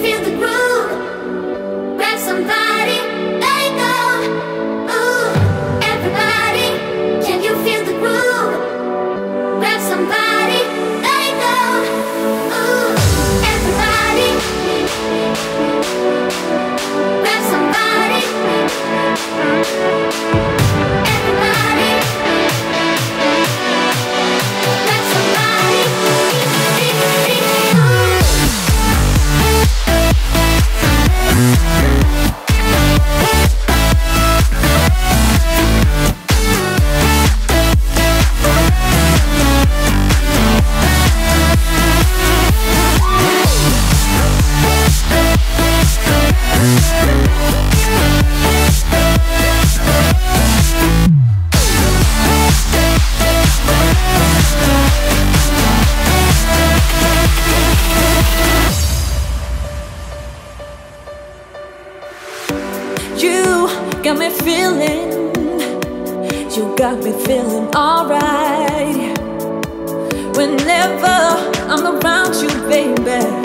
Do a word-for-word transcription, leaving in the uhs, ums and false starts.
feel the groove? Grab somebody, let it go. Ooh, everybody, can you feel the groove? Grab somebody, let it go. Ooh, everybody, grab somebody. Everybody, grab somebody. You got me feeling, you got me feeling alright. Whenever I'm around you, baby,